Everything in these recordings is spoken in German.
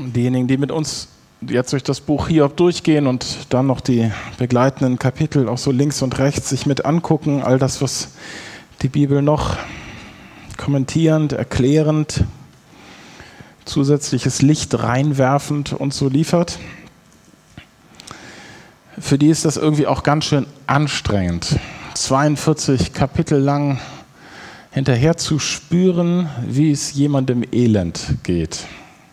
Diejenigen, die mit uns jetzt durch das Buch Hiob durchgehen und dann noch die begleitenden Kapitel auch so links und rechts sich mit angucken, all das, was die Bibel noch kommentierend, erklärend, zusätzliches Licht reinwerfend uns so liefert, für die ist das irgendwie auch ganz schön anstrengend, 42 Kapitel lang hinterher zu spüren, wie es jemandem elend geht.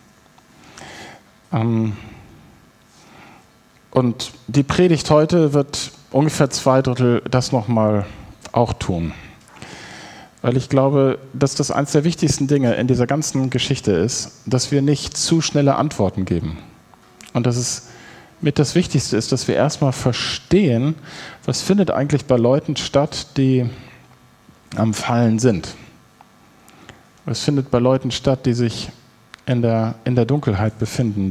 Und die Predigt heute wird ungefähr 2/3 das nochmal auch tun. Weil ich glaube, dass das eines der wichtigsten Dinge in dieser ganzen Geschichte ist, dass wir nicht zu schnelle Antworten geben. Und dass es mit das Wichtigste ist, dass wir erstmal verstehen, was findet eigentlich bei Leuten statt, die am Fallen sind. Was findet bei Leuten statt, die sich in der Dunkelheit befinden,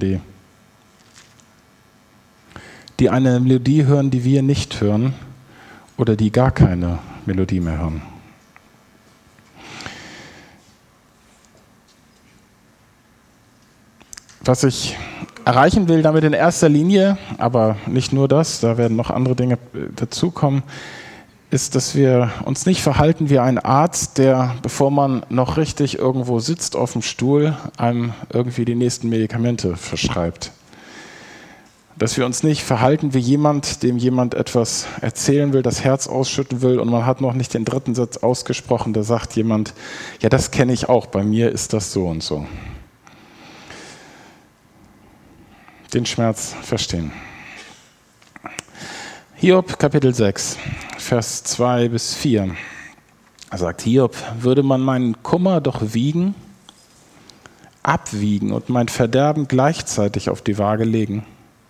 die eine Melodie hören, die wir nicht hören, oder die gar keine Melodie mehr hören. Was ich erreichen will damit in erster Linie, aber nicht nur das, da werden noch andere Dinge dazukommen, ist, dass wir uns nicht verhalten wie ein Arzt, der, bevor man noch richtig irgendwo sitzt auf dem Stuhl, einem irgendwie die nächsten Medikamente verschreibt. Dass wir uns nicht verhalten wie jemand, dem jemand etwas erzählen will, das Herz ausschütten will und man hat noch nicht den 3. Satz ausgesprochen, da sagt jemand, ja, das kenne ich auch, bei mir ist das so und so. Den Schmerz verstehen. Hiob, Kapitel 6, Vers 2-4. Er sagt, Hiob, würde man meinen Kummer doch wiegen, abwiegen und mein Verderben gleichzeitig auf die Waage legen.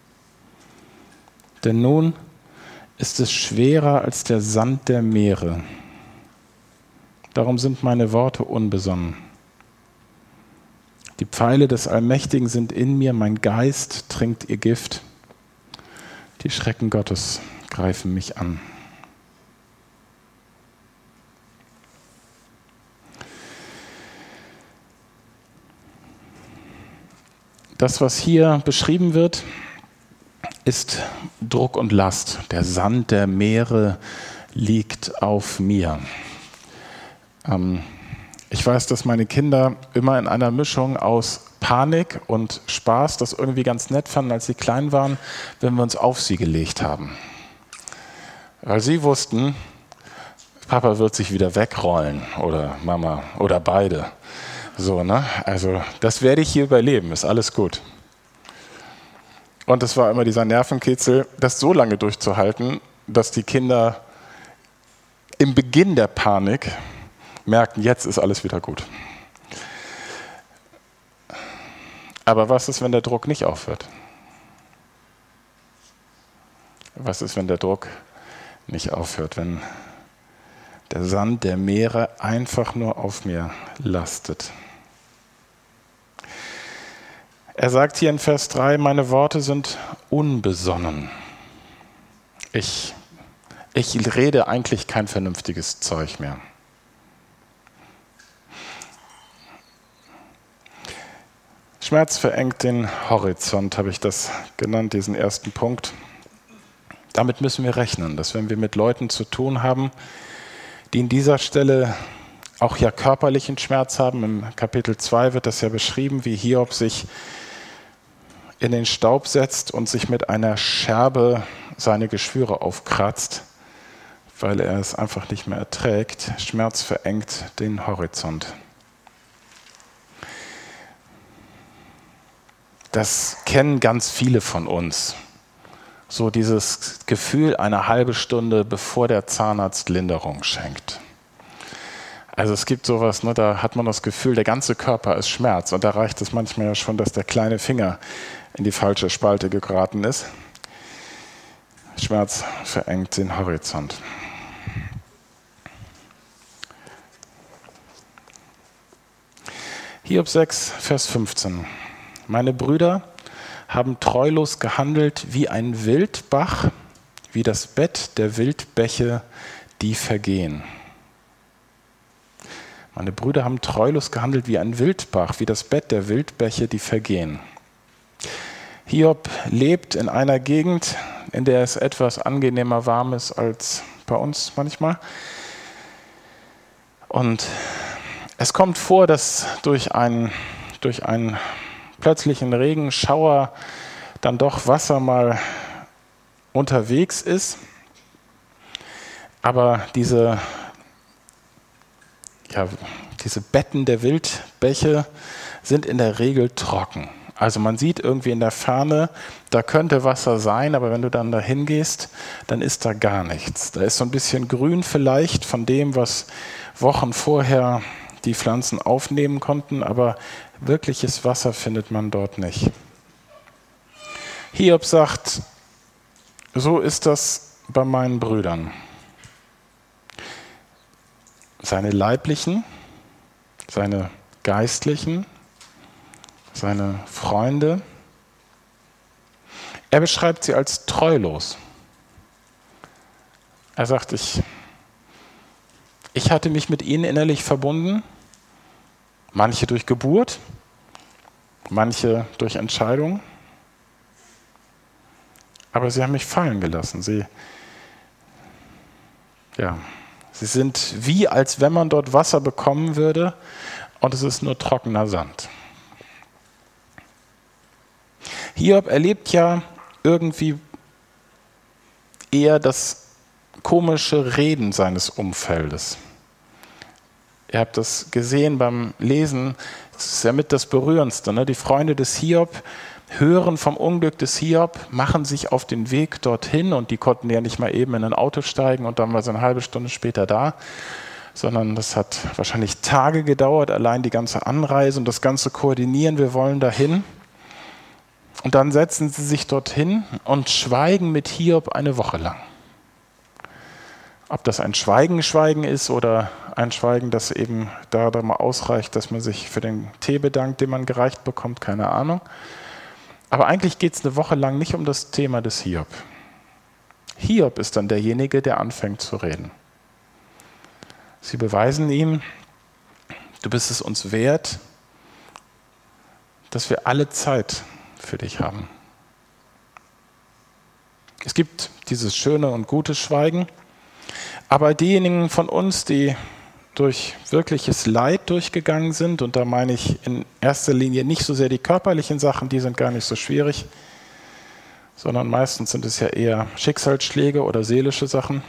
Denn nun ist es schwerer als der Sand der Meere. Darum sind meine Worte unbesonnen. Die Pfeile des Allmächtigen sind in mir, mein Geist trinkt ihr Gift. Die Schrecken Gottes greifen mich an. Das, was hier beschrieben wird, ist Druck und Last. Der Sand der Meere liegt auf mir. Ich weiß, dass meine Kinder immer in einer Mischung aus Panik und Spaß das irgendwie ganz nett fanden, als sie klein waren, wenn wir uns auf sie gelegt haben. Weil sie wussten, Papa wird sich wieder wegrollen oder Mama oder beide. So, ne? Also das werde ich hier überleben, ist alles gut. Und es war immer dieser Nervenkitzel, das so lange durchzuhalten, dass die Kinder im Beginn der Panik merken, jetzt ist alles wieder gut. Aber was ist, wenn der Druck nicht aufhört? Was ist, wenn der Druck nicht aufhört, wenn der Sand der Meere einfach nur auf mir lastet? Er sagt hier in Vers 3, meine Worte sind unbesonnen. Ich rede eigentlich kein vernünftiges Zeug mehr. Schmerz verengt den Horizont, habe ich das genannt, diesen ersten Punkt. Damit müssen wir rechnen, dass wenn wir mit Leuten zu tun haben, die in dieser Stelle auch ja körperlichen Schmerz haben, im Kapitel 2 wird das ja beschrieben, wie Hiob sich in den Staub setzt und sich mit einer Scherbe seine Geschwüre aufkratzt, weil er es einfach nicht mehr erträgt. Schmerz verengt den Horizont. Das kennen ganz viele von uns. So dieses Gefühl, eine halbe Stunde bevor der Zahnarzt Linderung schenkt. Also es gibt sowas, ne, da hat man das Gefühl, der ganze Körper ist Schmerz. Und da reicht es manchmal ja schon, dass der kleine Finger in die falsche Spalte geraten ist. Schmerz verengt den Horizont. Hiob 6, Vers 15. Meine Brüder haben treulos gehandelt wie ein Wildbach, wie das Bett der Wildbäche, die vergehen. Meine Brüder haben treulos gehandelt wie ein Wildbach, wie das Bett der Wildbäche, die vergehen. Hiob lebt in einer Gegend, in der es etwas angenehmer warm ist als bei uns manchmal. Und es kommt vor, dass durch einen plötzlichen Regenschauer dann doch Wasser mal unterwegs ist. Aber diese Betten der Wildbäche sind in der Regel trocken. Also man sieht irgendwie in der Ferne, da könnte Wasser sein, aber wenn du dann da hingehst, dann ist da gar nichts. Da ist so ein bisschen Grün vielleicht von dem, was Wochen vorher die Pflanzen aufnehmen konnten, aber wirkliches Wasser findet man dort nicht. Hiob sagt, so ist das bei meinen Brüdern. Seine leiblichen, seine geistlichen, seine Freunde. Er beschreibt sie als treulos. Er sagt, ich hatte mich mit ihnen innerlich verbunden, manche durch Geburt, manche durch Entscheidung, aber sie haben mich fallen gelassen. Sie sind wie, als wenn man dort Wasser bekommen würde und es ist nur trockener Sand. Hiob erlebt ja irgendwie eher das komische Reden seines Umfeldes. Ihr habt das gesehen beim Lesen, das ist ja mit das Berührendste. Ne? Die Freunde des Hiob hören vom Unglück des Hiob, machen sich auf den Weg dorthin und die konnten ja nicht mal eben in ein Auto steigen und dann war sie eine halbe Stunde später da, sondern das hat wahrscheinlich Tage gedauert, allein die ganze Anreise und das ganze Koordinieren, wir wollen dahin. Und dann setzen sie sich dorthin und schweigen mit Hiob eine Woche lang. Ob das ein Schweigen ist oder ein Schweigen, das eben da mal ausreicht, dass man sich für den Tee bedankt, den man gereicht bekommt, keine Ahnung. Aber eigentlich geht es eine Woche lang nicht um das Thema des Hiob. Hiob ist dann derjenige, der anfängt zu reden. Sie beweisen ihm, du bist es uns wert, dass wir alle Zeit für dich haben. Es gibt dieses schöne und gute Schweigen, aber diejenigen von uns, die durch wirkliches Leid durchgegangen sind, und da meine ich in erster Linie nicht so sehr die körperlichen Sachen, die sind gar nicht so schwierig, sondern meistens sind es ja eher Schicksalsschläge oder seelische Sachen,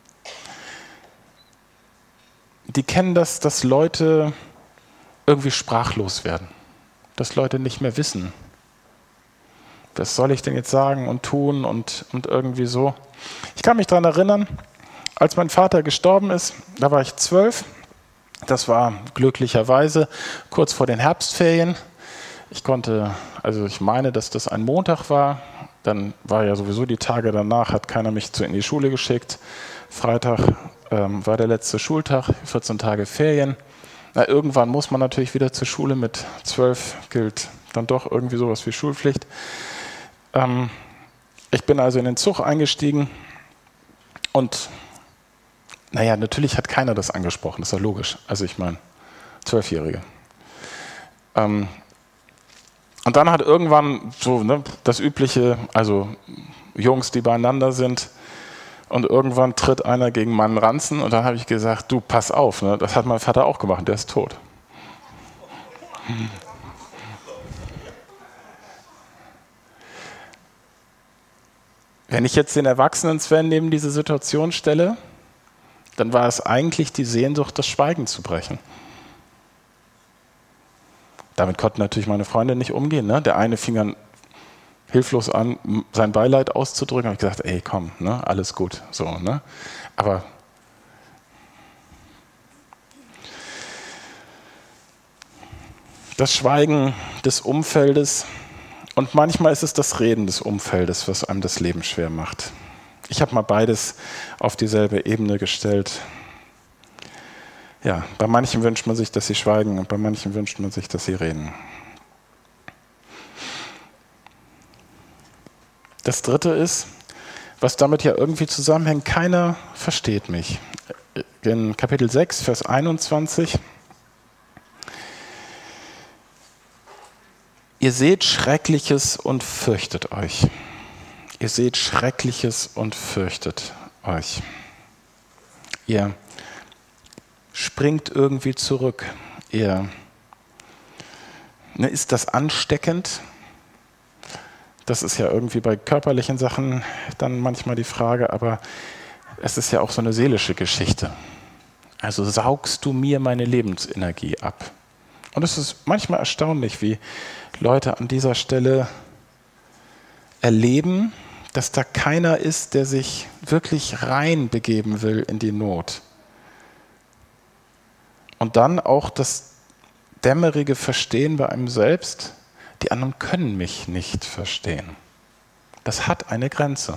die kennen das, dass Leute irgendwie sprachlos werden, dass Leute nicht mehr wissen, was soll ich denn jetzt sagen und tun und irgendwie so. Ich kann mich daran erinnern, als mein Vater gestorben ist, da war ich 12. Das war glücklicherweise kurz vor den Herbstferien. Ich meine, dass das ein Montag war. Dann war ja sowieso die Tage danach, hat keiner mich in die Schule geschickt. Freitag war der letzte Schultag, 14 Tage Ferien. Irgendwann muss man natürlich wieder zur Schule. Mit 12 gilt dann doch irgendwie sowas wie Schulpflicht. Ich bin also in den Zug eingestiegen und natürlich hat keiner das angesprochen, das ist ja logisch. Also ich meine, 12-Jährige. Und dann hat irgendwann das Übliche, also Jungs, die beieinander sind, und irgendwann tritt einer gegen meinen Ranzen und dann habe ich gesagt, du, pass auf, ne? Das hat mein Vater auch gemacht, der ist tot. Wenn ich jetzt den erwachsenen Sven neben diese Situation stelle, dann war es eigentlich die Sehnsucht, das Schweigen zu brechen. Damit konnten natürlich meine Freunde nicht umgehen. Ne? Der eine fing dann hilflos an, sein Beileid auszudrücken. Und ich gesagt, ey, komm, ne? Alles gut. So, ne? Aber das Schweigen des Umfeldes und manchmal ist es das Reden des Umfeldes, was einem das Leben schwer macht. Ich habe mal beides auf dieselbe Ebene gestellt. Ja, bei manchen wünscht man sich, dass sie schweigen und bei manchen wünscht man sich, dass sie reden. Das Dritte ist, was damit ja irgendwie zusammenhängt, keiner versteht mich. In Kapitel 6, Vers 21. Ihr seht Schreckliches und fürchtet euch. Ihr seht Schreckliches und fürchtet euch. Ihr springt irgendwie zurück. Ist das ansteckend? Das ist ja irgendwie bei körperlichen Sachen dann manchmal die Frage, aber es ist ja auch so eine seelische Geschichte. Also saugst du mir meine Lebensenergie ab? Und es ist manchmal erstaunlich, wie Leute an dieser Stelle erleben, dass da keiner ist, der sich wirklich reinbegeben will in die Not. Und dann auch das dämmerige Verstehen bei einem selbst, die anderen können mich nicht verstehen. Das hat eine Grenze.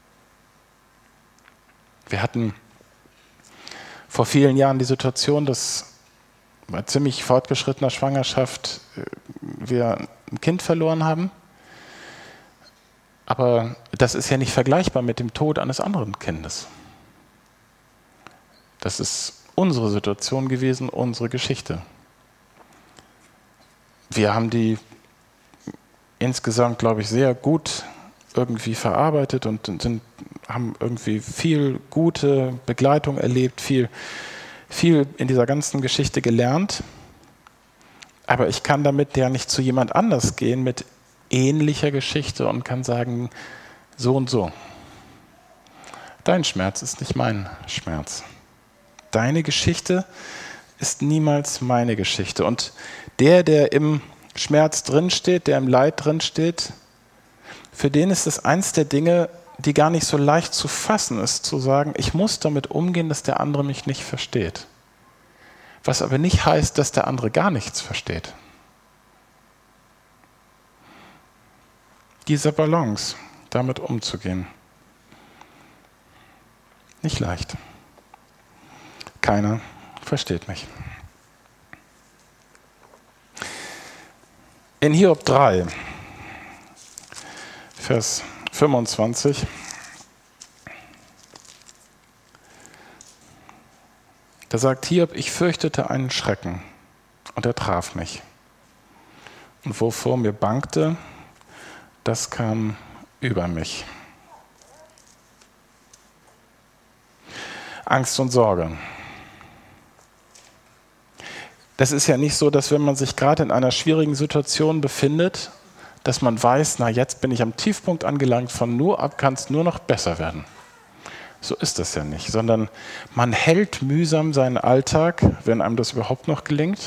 Wir hatten vor vielen Jahren die Situation, dass bei ziemlich fortgeschrittener Schwangerschaft wir ein Kind verloren haben. Aber das ist ja nicht vergleichbar mit dem Tod eines anderen Kindes. Das ist unsere Situation gewesen, unsere Geschichte. Wir haben die insgesamt, glaube ich, sehr gut irgendwie verarbeitet und haben irgendwie viel gute Begleitung erlebt, viel in dieser ganzen Geschichte gelernt. Aber ich kann damit ja nicht zu jemand anders gehen mit ähnlicher Geschichte und kann sagen, so und so. Dein Schmerz ist nicht mein Schmerz. Deine Geschichte ist niemals meine Geschichte. Und der im Schmerz drinsteht, der im Leid drinsteht, für den ist es eins der Dinge, die gar nicht so leicht zu fassen ist, zu sagen, ich muss damit umgehen, dass der andere mich nicht versteht. Was aber nicht heißt, dass der andere gar nichts versteht. Diese Balance, damit umzugehen. Nicht leicht. Keiner versteht mich. In Hiob 3, Vers 25, da sagt Hiob, ich fürchtete einen Schrecken und er traf mich. Und wovor mir bangte, das kam über mich. Angst und Sorge. Das ist ja nicht so, dass wenn man sich gerade in einer schwierigen Situation befindet, dass man weiß, na jetzt bin ich am Tiefpunkt angelangt, von nur ab kann es nur noch besser werden. So ist das ja nicht, sondern man hält mühsam seinen Alltag, wenn einem das überhaupt noch gelingt.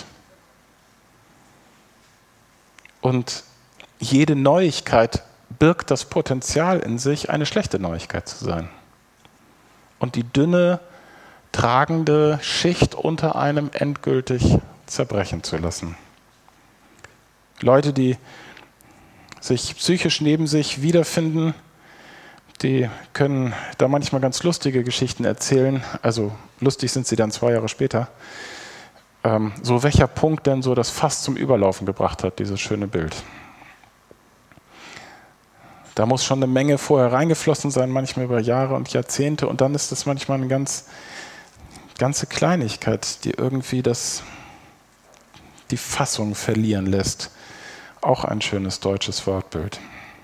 Und jede Neuigkeit birgt das Potenzial in sich, eine schlechte Neuigkeit zu sein. Und die dünne, tragende Schicht unter einem endgültig zerbrechen zu lassen. Leute, die sich psychisch neben sich wiederfinden, die können da manchmal ganz lustige Geschichten erzählen. Also lustig sind sie dann 2 Jahre später. So welcher Punkt denn so das Fass zum Überlaufen gebracht hat, dieses schöne Bild. Da muss schon eine Menge vorher reingeflossen sein, manchmal über Jahre und Jahrzehnte. Und dann ist das manchmal eine ganze Kleinigkeit, die irgendwie die Fassung verlieren lässt. Auch ein schönes deutsches Wortbild.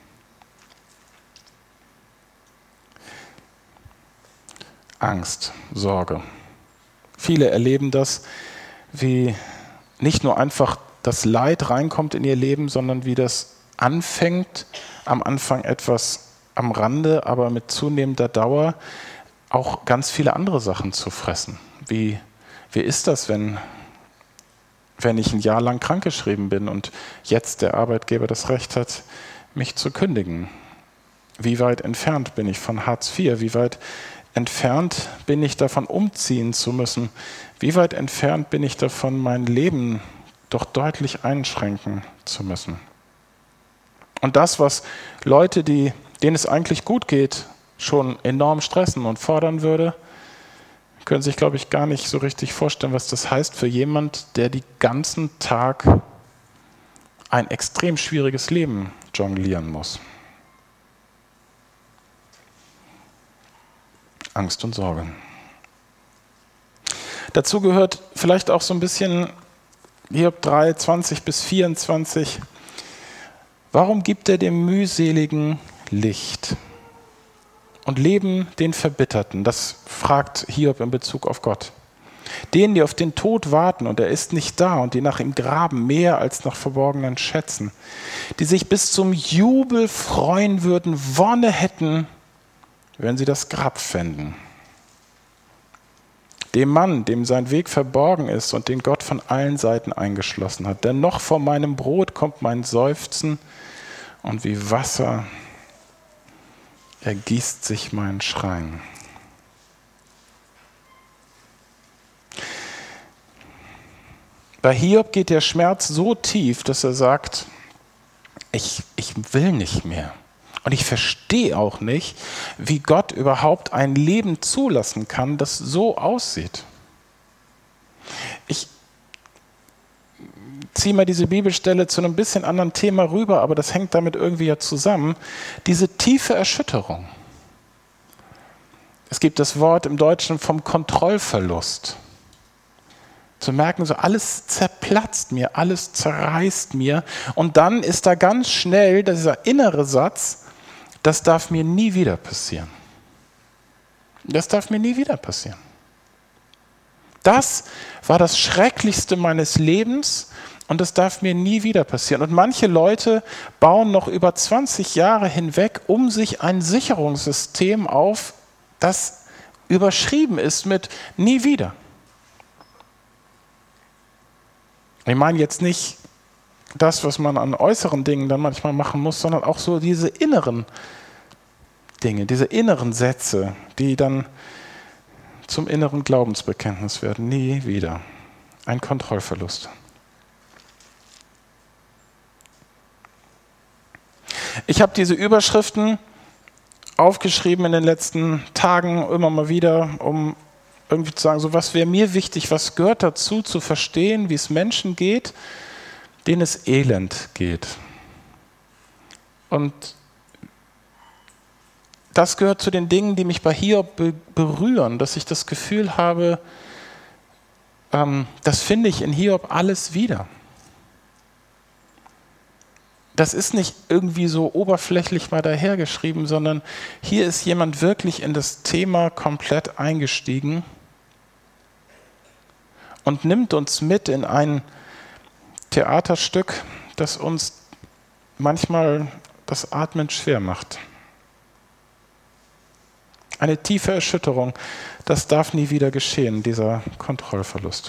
Angst, Sorge. Viele erleben das, wie nicht nur einfach das Leid reinkommt in ihr Leben, sondern wie das anfängt, am Anfang etwas am Rande, aber mit zunehmender Dauer auch ganz viele andere Sachen zu fressen. Wie ist das, wenn ich ein Jahr lang krankgeschrieben bin und jetzt der Arbeitgeber das Recht hat, mich zu kündigen? Wie weit entfernt bin ich von Hartz IV? Wie weit entfernt bin ich davon, umziehen zu müssen? Wie weit entfernt bin ich davon, mein Leben doch deutlich einschränken zu müssen? Und das, was Leute, denen es eigentlich gut geht, schon enorm stressen und fordern würde, können sich, glaube ich, gar nicht so richtig vorstellen, was das heißt für jemand, der den ganzen Tag ein extrem schwieriges Leben jonglieren muss. Angst und Sorge. Dazu gehört vielleicht auch so ein bisschen Hiob 3, 20 bis 24, Warum gibt er dem Mühseligen Licht und Leben den Verbitterten? Das fragt Hiob in Bezug auf Gott. Denen, die auf den Tod warten und er ist nicht da und die nach ihm graben, mehr als nach verborgenen Schätzen, die sich bis zum Jubel freuen würden, Wonne hätten, wenn sie das Grab fänden. Dem Mann, dem sein Weg verborgen ist und den Gott von allen Seiten eingeschlossen hat. Denn noch vor meinem Brot kommt mein Seufzen und wie Wasser ergießt sich mein Schreien. Bei Hiob geht der Schmerz so tief, dass er sagt, ich will nicht mehr. Und ich verstehe auch nicht, wie Gott überhaupt ein Leben zulassen kann, das so aussieht. Ich ziehe mal diese Bibelstelle zu einem bisschen anderen Thema rüber, aber das hängt damit irgendwie ja zusammen. Diese tiefe Erschütterung. Es gibt das Wort im Deutschen vom Kontrollverlust. Zu merken, so alles zerplatzt mir, alles zerreißt mir. Und dann ist da ganz schnell dieser innere Satz, das darf mir nie wieder passieren. Das darf mir nie wieder passieren. Das war das Schrecklichste meines Lebens und das darf mir nie wieder passieren. Und manche Leute bauen noch über 20 Jahre hinweg um sich ein Sicherungssystem auf, das überschrieben ist mit nie wieder. Ich meine jetzt nicht das, was man an äußeren Dingen dann manchmal machen muss, sondern auch so diese inneren Dinge, diese inneren Sätze, die dann zum inneren Glaubensbekenntnis werden. Nie wieder. Ein Kontrollverlust. Ich habe diese Überschriften aufgeschrieben in den letzten Tagen immer mal wieder, um irgendwie zu sagen, so was wäre mir wichtig, was gehört dazu, zu verstehen, wie es Menschen geht, denen es elend geht. Und das gehört zu den Dingen, die mich bei Hiob berühren, dass ich das Gefühl habe, das finde ich in Hiob alles wieder. Das ist nicht irgendwie so oberflächlich mal dahergeschrieben, sondern hier ist jemand wirklich in das Thema komplett eingestiegen und nimmt uns mit in ein Theaterstück, das uns manchmal das Atmen schwer macht. Eine tiefe Erschütterung, das darf nie wieder geschehen, dieser Kontrollverlust.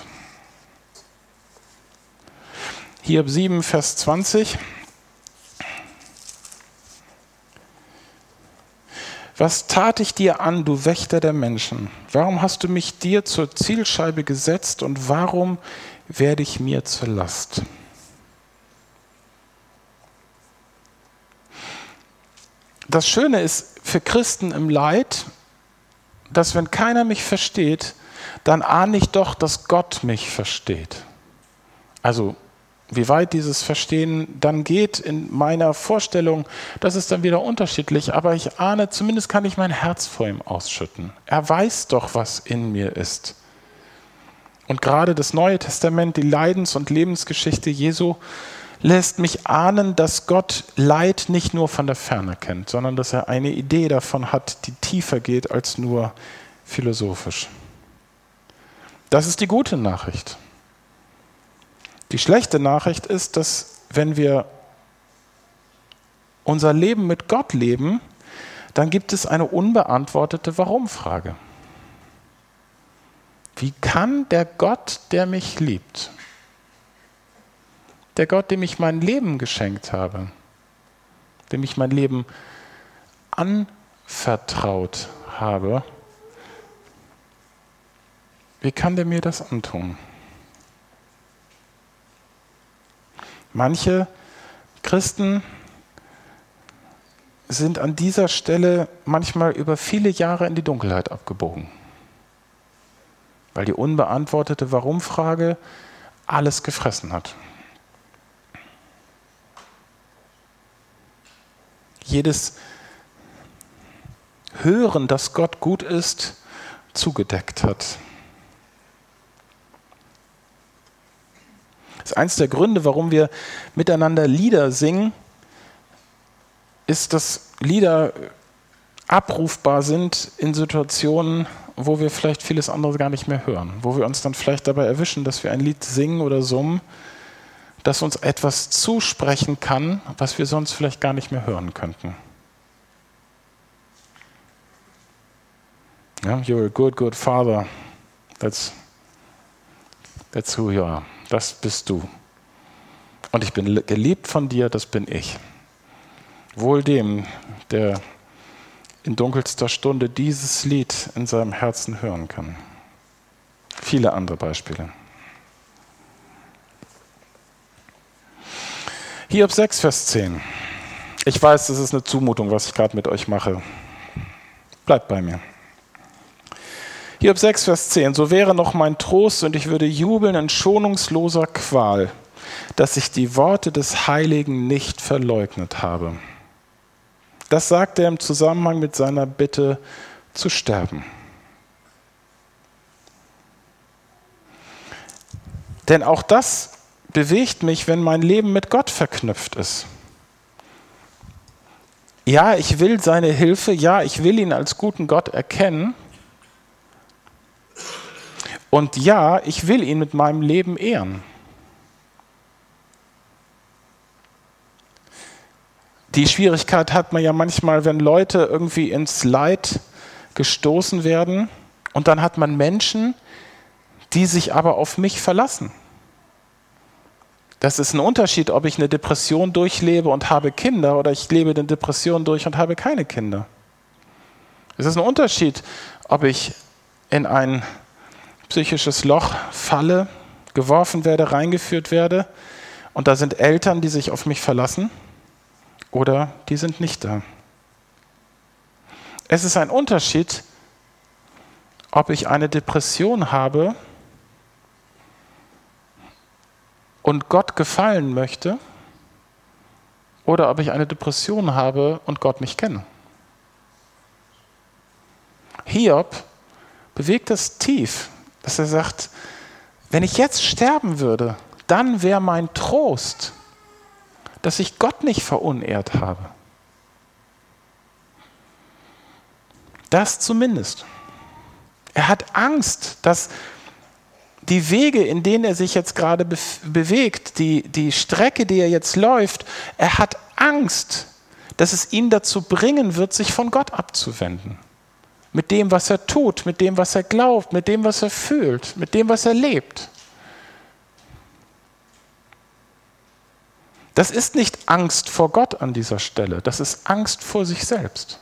Hiob 7, Vers 20. Was tat ich dir an, du Wächter der Menschen? Warum hast du mich dir zur Zielscheibe gesetzt und warum werde ich mir zur Last? Das Schöne ist für Christen im Leid, dass wenn keiner mich versteht, dann ahne ich doch, dass Gott mich versteht. Also wie weit dieses Verstehen dann geht in meiner Vorstellung, das ist dann wieder unterschiedlich, aber ich ahne, zumindest kann ich mein Herz vor ihm ausschütten. Er weiß doch, was in mir ist. Und gerade das Neue Testament, die Leidens- und Lebensgeschichte Jesu, lässt mich ahnen, dass Gott Leid nicht nur von der Ferne kennt, sondern dass er eine Idee davon hat, die tiefer geht als nur philosophisch. Das ist die gute Nachricht. Die schlechte Nachricht ist, dass wenn wir unser Leben mit Gott leben, dann gibt es eine unbeantwortete Warum-Frage. Wie kann der Gott, der mich liebt, der Gott, dem ich mein Leben geschenkt habe, dem ich mein Leben anvertraut habe, wie kann der mir das antun? Manche Christen sind an dieser Stelle manchmal über viele Jahre in die Dunkelheit abgebogen, weil die unbeantwortete Warum-Frage alles gefressen hat. Jedes Hören, dass Gott gut ist, zugedeckt hat. Das ist eins der Gründe, warum wir miteinander Lieder singen, ist, dass Lieder abrufbar sind in Situationen, wo wir vielleicht vieles andere gar nicht mehr hören, wo wir uns dann vielleicht dabei erwischen, dass wir ein Lied singen oder summen, das uns etwas zusprechen kann, was wir sonst vielleicht gar nicht mehr hören könnten. Ja, you're a good, good father. That's who you are. Das bist du. Und ich bin geliebt von dir, das bin ich. Wohl dem, der in dunkelster Stunde dieses Lied in seinem Herzen hören kann. Viele andere Beispiele. Hiob 6, Vers 10. Ich weiß, das ist eine Zumutung, was ich gerade mit euch mache. Bleibt bei mir. Hiob 6, Vers 10. So wäre noch mein Trost und ich würde jubeln in schonungsloser Qual, dass ich die Worte des Heiligen nicht verleugnet habe. Das sagt er im Zusammenhang mit seiner Bitte zu sterben. Denn auch das bewegt mich, wenn mein Leben mit Gott verknüpft ist. Ja, ich will seine Hilfe, ja, ich will ihn als guten Gott erkennen. Und ja, ich will ihn mit meinem Leben ehren. Die Schwierigkeit hat man ja manchmal, wenn Leute irgendwie ins Leid gestoßen werden und dann hat man Menschen, die sich aber auf mich verlassen. Das ist ein Unterschied, ob ich eine Depression durchlebe und habe Kinder oder ich lebe eine Depression durch und habe keine Kinder. Es ist ein Unterschied, ob ich in ein psychisches Loch falle, geworfen werde, reingeführt werde und da sind Eltern, die sich auf mich verlassen. Oder die sind nicht da. Es ist ein Unterschied, ob ich eine Depression habe und Gott gefallen möchte oder ob ich eine Depression habe und Gott nicht kenne. Hiob bewegt es tief, dass er sagt, wenn ich jetzt sterben würde, dann wäre mein Trost, dass ich Gott nicht verunehrt habe. Das zumindest. Er hat Angst, dass die Wege, in denen er sich jetzt gerade bewegt, die Strecke, die er jetzt läuft, er hat Angst, dass es ihn dazu bringen wird, sich von Gott abzuwenden. Mit dem, was er tut, mit dem, was er glaubt, mit dem, was er fühlt, mit dem, was er lebt. Das ist nicht Angst vor Gott an dieser Stelle, das ist Angst vor sich selbst.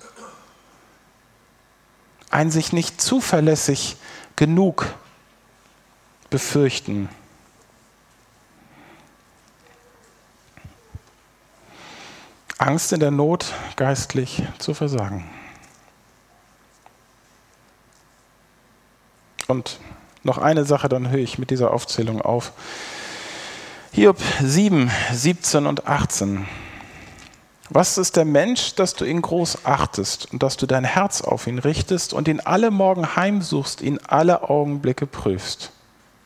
Ein sich nicht zuverlässig genug befürchten. Angst in der Not, geistlich zu versagen. Und noch eine Sache, dann höre ich mit dieser Aufzählung auf. Hiob 7, 17 und 18. Was ist der Mensch, dass du ihn groß achtest und dass du dein Herz auf ihn richtest und ihn alle Morgen heimsuchst, ihn alle Augenblicke prüfst?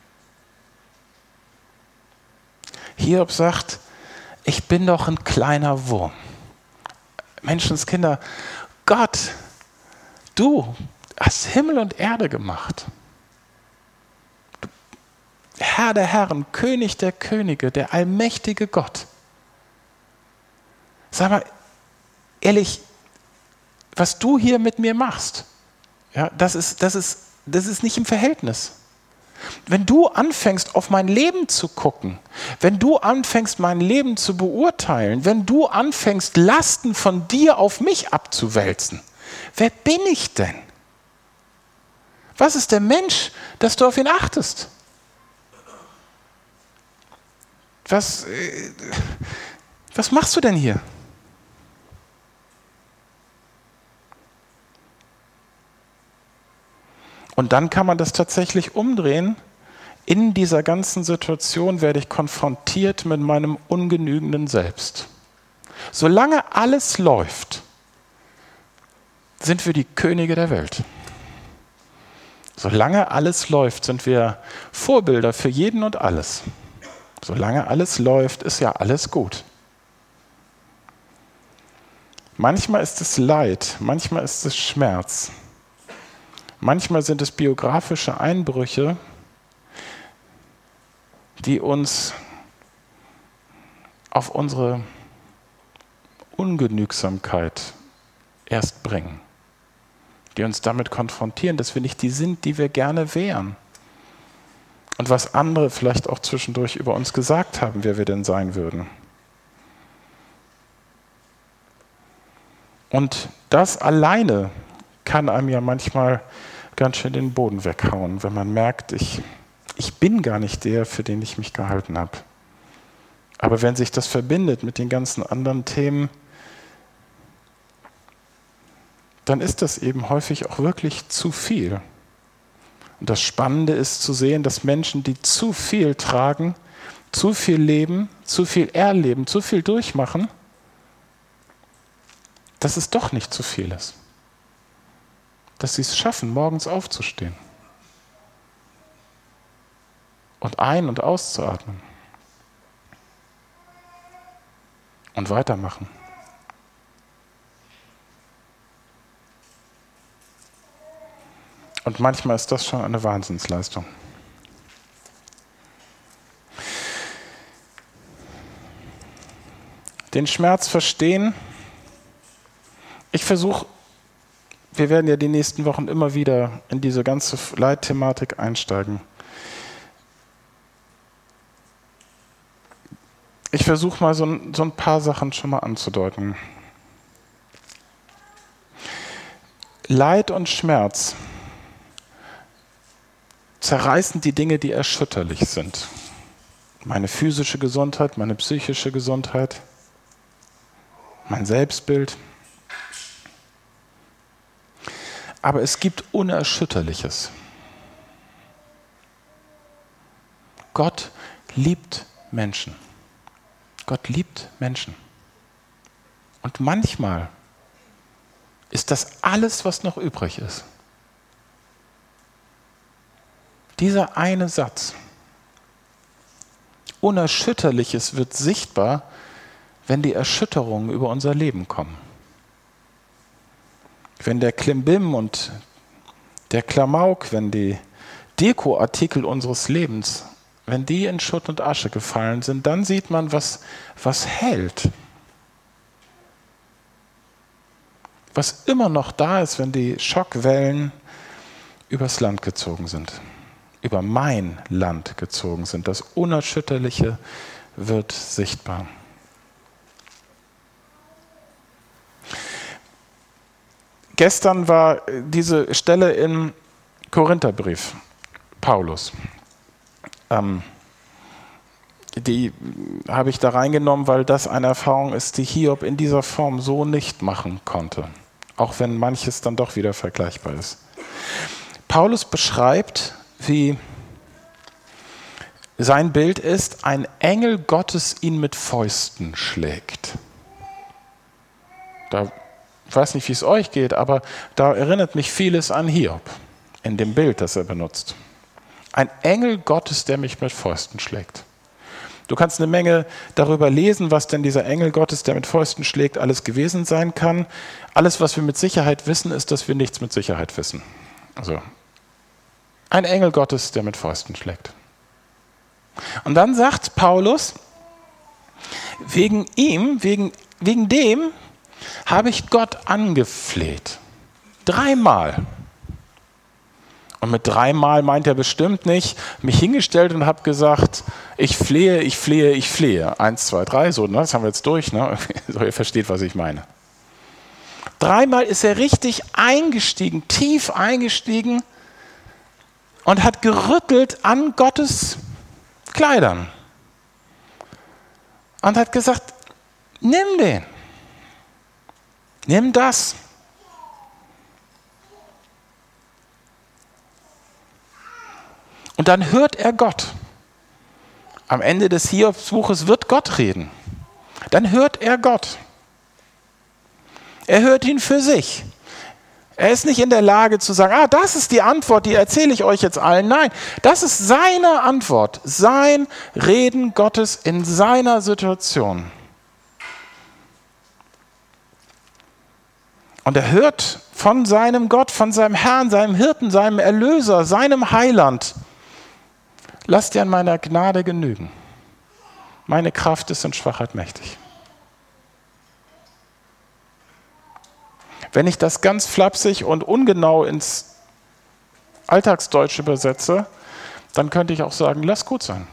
Hiob sagt, ich bin doch ein kleiner Wurm. Menschenskinder, Gott, du hast Himmel und Erde gemacht. Herr der Herren, König der Könige, der allmächtige Gott. Sag mal, ehrlich, was du hier mit mir machst, ja, das ist nicht im Verhältnis. Wenn du anfängst, auf mein Leben zu gucken, wenn du anfängst, mein Leben zu beurteilen, wenn du anfängst, Lasten von dir auf mich abzuwälzen, wer bin ich denn? Was ist der Mensch, dass du auf ihn achtest? Was machst du denn hier? Und dann kann man das tatsächlich umdrehen. In dieser ganzen Situation werde ich konfrontiert mit meinem ungenügenden Selbst. Solange alles läuft, sind wir die Könige der Welt. Solange alles läuft, sind wir Vorbilder für jeden und alles. Solange alles läuft, ist ja alles gut. Manchmal ist es Leid, manchmal ist es Schmerz. Manchmal sind es biografische Einbrüche, die uns auf unsere Ungenügsamkeit erst bringen, die uns damit konfrontieren, dass wir nicht die sind, die wir gerne wären. Und was andere vielleicht auch zwischendurch über uns gesagt haben, wer wir denn sein würden. Und das alleine kann einem ja manchmal ganz schön den Boden weghauen, wenn man merkt, ich bin gar nicht der, für den ich mich gehalten habe. Aber wenn sich das verbindet mit den ganzen anderen Themen, dann ist das eben häufig auch wirklich zu viel. Und das Spannende ist zu sehen, dass Menschen, die zu viel tragen, zu viel leben, zu viel erleben, zu viel durchmachen, dass es doch nicht zu viel ist. Dass sie es schaffen, morgens aufzustehen und ein- und auszuatmen und weitermachen. Und manchmal ist das schon eine Wahnsinnsleistung. Den Schmerz verstehen. Ich versuche, wir werden ja die nächsten Wochen immer wieder in diese ganze Leitthematik einsteigen. Ich versuche mal so ein paar Sachen schon mal anzudeuten. Leid und Schmerz zerreißen die Dinge, die erschütterlich sind. Meine physische Gesundheit, meine psychische Gesundheit, mein Selbstbild. Aber es gibt Unerschütterliches. Gott liebt Menschen. Gott liebt Menschen. Und manchmal ist das alles, was noch übrig ist. Dieser eine Satz. Unerschütterliches wird sichtbar, wenn die Erschütterungen über unser Leben kommen. Wenn der Klimbim und der Klamauk, wenn die Dekoartikel unseres Lebens, wenn die in Schutt und Asche gefallen sind, dann sieht man, was hält. Was immer noch da ist, wenn die Schockwellen übers Land gezogen sind. Über mein Land gezogen sind. Das Unerschütterliche wird sichtbar. Gestern war diese Stelle im Korintherbrief, Paulus. Die habe ich da reingenommen, weil das eine Erfahrung ist, die Hiob in dieser Form so nicht machen konnte. Auch wenn manches dann doch wieder vergleichbar ist. Paulus beschreibt, wie sein Bild ist, ein Engel Gottes ihn mit Fäusten schlägt. Ich weiß nicht, wie es euch geht, aber da erinnert mich vieles an Hiob, in dem Bild, das er benutzt. Ein Engel Gottes, der mich mit Fäusten schlägt. Du kannst eine Menge darüber lesen, was denn dieser Engel Gottes, der mit Fäusten schlägt, alles gewesen sein kann. Alles, was wir mit Sicherheit wissen, ist, dass wir nichts mit Sicherheit wissen. Also ein Engel Gottes, der mit Fäusten schlägt. Und dann sagt Paulus, wegen dem habe ich Gott angefleht. 3-mal. Und mit 3-mal meint er bestimmt nicht, mich hingestellt und habe gesagt, ich flehe, ich flehe, ich flehe. 1, 2, 3, so, ne? Das haben wir jetzt durch. Ne? So, ihr versteht, was ich meine. 3-mal ist er richtig eingestiegen, tief eingestiegen und hat gerüttelt an Gottes Kleidern. Und hat gesagt, nimm den. Nimm das. Und dann hört er Gott. Am Ende des Hiobsbuches wird Gott reden. Dann hört er Gott. Er hört ihn für sich. Er ist nicht in der Lage zu sagen, das ist die Antwort, die erzähle ich euch jetzt allen. Nein, das ist seine Antwort, sein Reden Gottes in seiner Situation. Und er hört von seinem Gott, von seinem Herrn, seinem Hirten, seinem Erlöser, seinem Heiland: Lass dir an meiner Gnade genügen. Meine Kraft ist in Schwachheit mächtig. Wenn ich das ganz flapsig und ungenau ins Alltagsdeutsch übersetze, dann könnte ich auch sagen: Lass gut sein.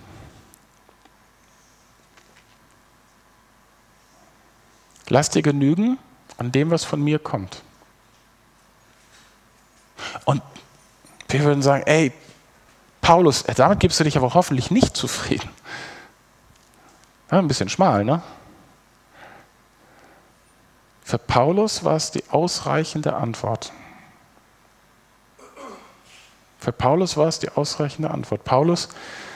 Lass dir genügen an dem, was von mir kommt. Und wir würden sagen: Ey, Paulus, damit gibst du dich aber hoffentlich nicht zufrieden. Ja, ein bisschen schmal, ne? Für Paulus war es die ausreichende Antwort. Für Paulus war es die ausreichende Antwort. Paulus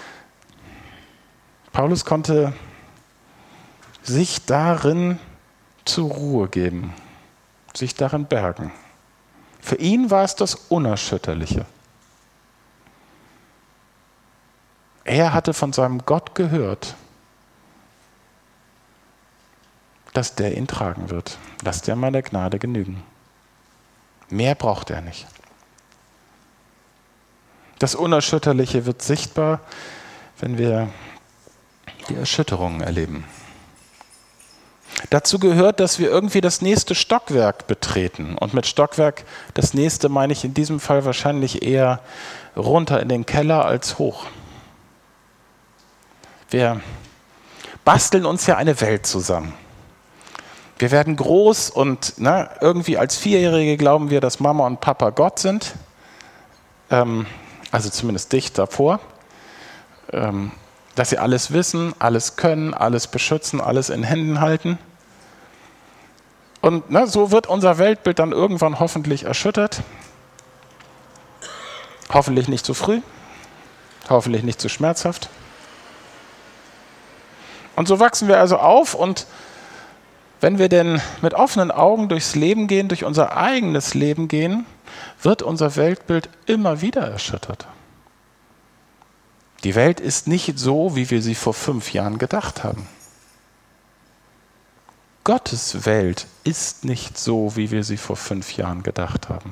konnte sich darin zur Ruhe geben, sich darin bergen. Für ihn war es das Unerschütterliche. Er hatte von seinem Gott gehört, dass der ihn tragen wird. Lass dir meine Gnade genügen. Mehr braucht er nicht. Das Unerschütterliche wird sichtbar, wenn wir die Erschütterungen erleben. Dazu gehört, dass wir irgendwie das nächste Stockwerk betreten. Und mit Stockwerk, das nächste meine ich in diesem Fall wahrscheinlich eher runter in den Keller als hoch. Wir basteln uns ja eine Welt zusammen. Wir werden groß und irgendwie als Vierjährige glauben wir, dass Mama und Papa Gott sind. Also zumindest dicht davor. Dass sie alles wissen, alles können, alles beschützen, alles in Händen halten. Und so wird unser Weltbild dann irgendwann hoffentlich erschüttert. Hoffentlich nicht zu früh. Hoffentlich nicht zu schmerzhaft. Und so wachsen wir also auf, und wenn wir denn mit offenen Augen durchs Leben gehen, durch unser eigenes Leben gehen, wird unser Weltbild immer wieder erschüttert. Die Welt ist nicht so, wie wir sie vor 5 Jahren gedacht haben. Gottes Welt ist nicht so, wie wir sie vor 5 Jahren gedacht haben.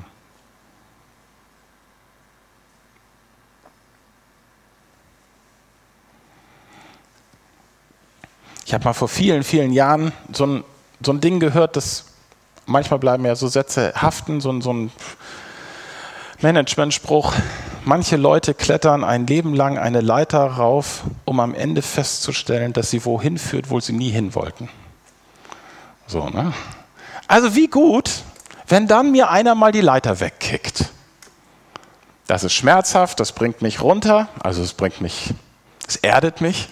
Ich habe mal vor vielen, vielen Jahren so ein Ding gehört, dass manchmal bleiben ja so Sätze haften, so ein Managementspruch: Manche Leute klettern ein Leben lang eine Leiter rauf, um am Ende festzustellen, dass sie wohin führt, wo sie nie hin wollten. So, ne? Also wie gut, wenn dann mir einer mal die Leiter wegkickt. Das ist schmerzhaft, das bringt mich runter, also es erdet mich.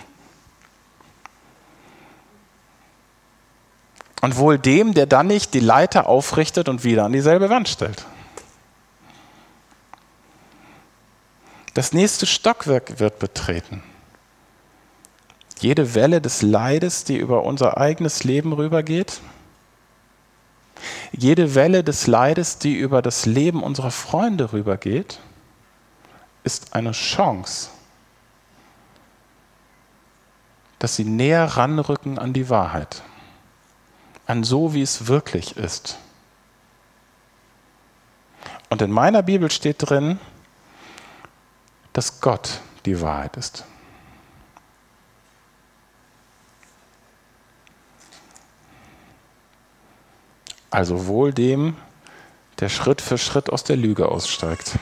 Und wohl dem, der dann nicht die Leiter aufrichtet und wieder an dieselbe Wand stellt. Das nächste Stockwerk wird betreten. Jede Welle des Leides, die über unser eigenes Leben rübergeht. Jede Welle des Leides, die über das Leben unserer Freunde rübergeht, ist eine Chance, dass sie näher ranrücken an die Wahrheit. An so, wie es wirklich ist. Und in meiner Bibel steht drin, dass Gott die Wahrheit ist. Also wohl dem, der Schritt für Schritt aus der Lüge aussteigt.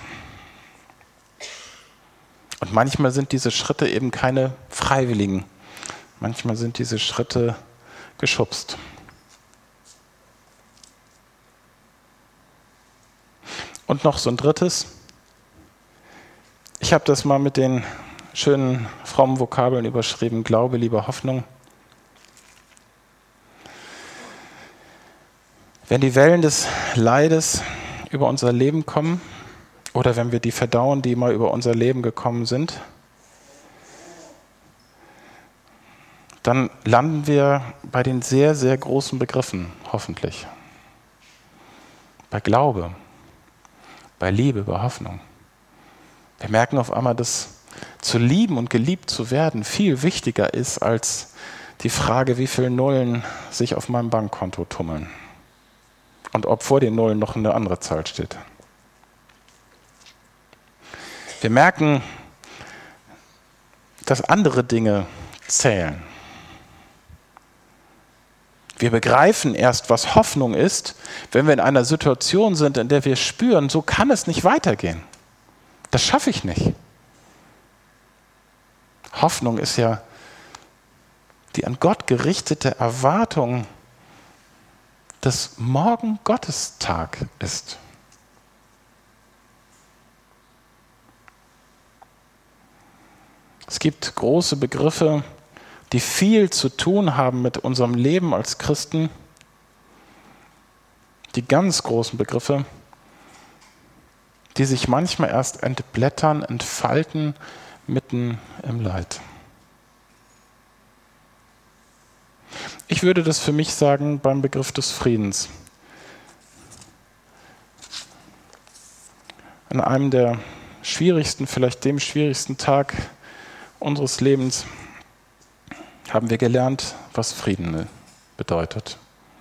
Und manchmal sind diese Schritte eben keine freiwilligen. Manchmal sind diese Schritte geschubst. Und noch so ein drittes. Ich habe das mal mit den schönen frommen Vokabeln überschrieben: Glaube, Liebe, Hoffnung. Wenn die Wellen des Leides über unser Leben kommen oder wenn wir die verdauen, die mal über unser Leben gekommen sind, dann landen wir bei den sehr, sehr großen Begriffen, hoffentlich. Bei Glaube, bei Liebe, bei Hoffnung. Wir merken auf einmal, dass zu lieben und geliebt zu werden viel wichtiger ist als die Frage, wie viele Nullen sich auf meinem Bankkonto tummeln. und ob vor den Nullen noch eine andere Zahl steht. Wir merken, dass andere Dinge zählen. Wir begreifen erst, was Hoffnung ist, wenn wir in einer Situation sind, in der wir spüren, so kann es nicht weitergehen. Das schaffe ich nicht. Hoffnung ist ja die an Gott gerichtete Erwartung, dass morgen Gottes Tag ist. Es gibt große Begriffe, die viel zu tun haben mit unserem Leben als Christen. Die ganz großen Begriffe, die sich manchmal erst entblättern, entfalten mitten im Leid. Ich würde das für mich sagen beim Begriff des Friedens. An einem der schwierigsten, vielleicht dem schwierigsten Tag unseres Lebens haben wir gelernt, was Frieden bedeutet.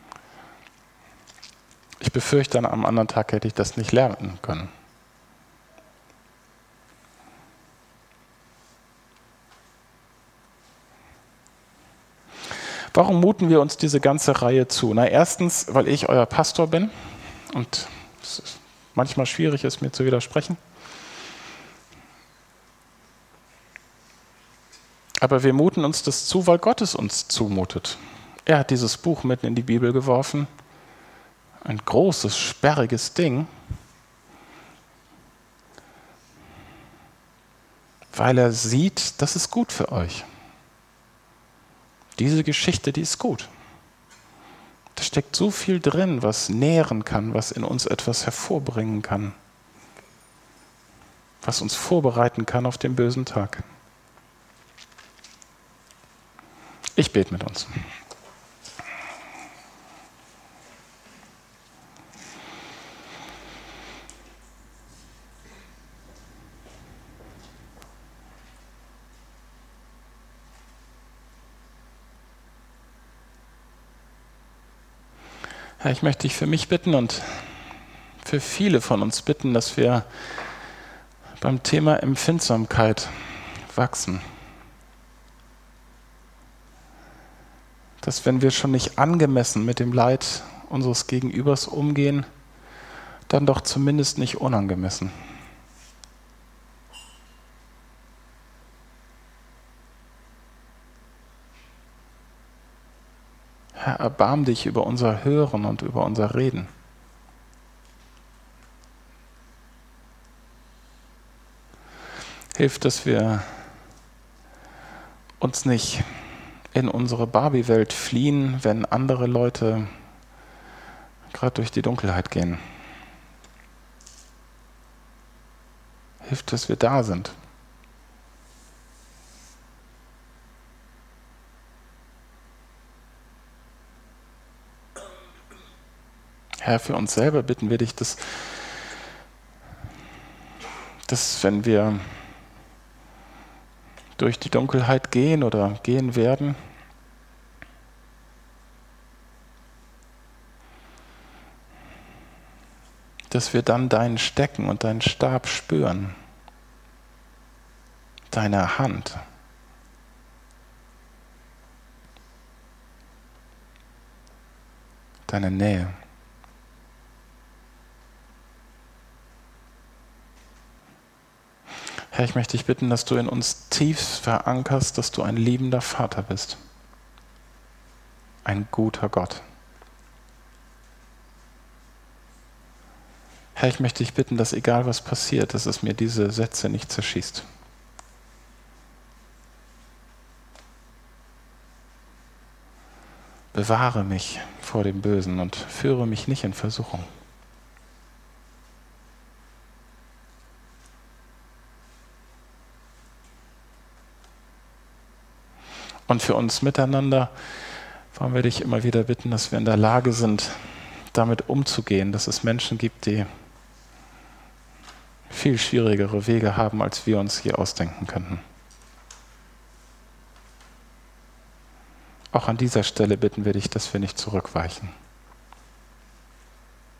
Ich befürchte, an einem anderen Tag hätte ich das nicht lernen können. Warum muten wir uns diese ganze Reihe zu? Na, erstens, weil ich euer Pastor bin und es manchmal schwierig ist, mir zu widersprechen. Aber wir muten uns das zu, weil Gott es uns zumutet. Er hat dieses Buch mitten in die Bibel geworfen. Ein großes, sperriges Ding. Weil er sieht, das ist gut für euch. Diese Geschichte, die ist gut. Da steckt so viel drin, was nähren kann, was in uns etwas hervorbringen kann, was uns vorbereiten kann auf den bösen Tag. Ich bete mit uns. Herr, ich möchte dich für mich bitten und für viele von uns bitten, dass wir beim Thema Empfindsamkeit wachsen. Dass wenn wir schon nicht angemessen mit dem Leid unseres Gegenübers umgehen, dann doch zumindest nicht unangemessen. Herr, erbarm dich über unser Hören und über unser Reden. Hilf, dass wir uns nicht in unsere Barbie-Welt fliehen, wenn andere Leute gerade durch die Dunkelheit gehen. Hilf, dass wir da sind. Herr, für uns selber bitten wir dich, dass wenn wir durch die Dunkelheit gehen oder gehen werden, dass wir dann deinen Stecken und deinen Stab spüren, deine Hand. Deine Nähe. Herr, ich möchte dich bitten, dass du in uns tief verankerst, dass du ein liebender Vater bist. Ein guter Gott. Herr, ich möchte dich bitten, dass egal was passiert, dass es mir diese Sätze nicht zerschießt. Bewahre mich vor dem Bösen und führe mich nicht in Versuchung. Und für uns miteinander wollen wir dich immer wieder bitten, dass wir in der Lage sind, damit umzugehen, dass es Menschen gibt, die viel schwierigere Wege haben, als wir uns je ausdenken könnten. Auch an dieser Stelle bitten wir dich, dass wir nicht zurückweichen.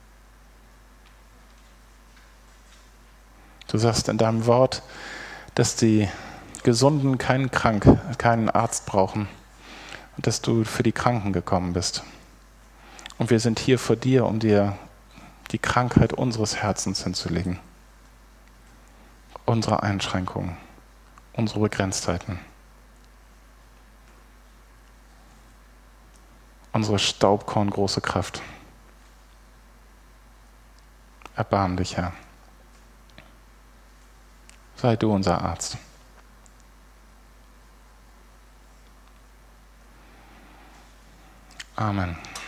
Du sagst in deinem Wort, dass die Gesunden keinen Arzt brauchen und dass du für die Kranken gekommen bist. Und wir sind hier vor dir, um dir die Krankheit unseres Herzens hinzulegen. Unsere Einschränkungen, unsere Begrenztheiten, unsere staubkorngroße Kraft. Erbarm dich, Herr. Sei du unser Arzt. Amen.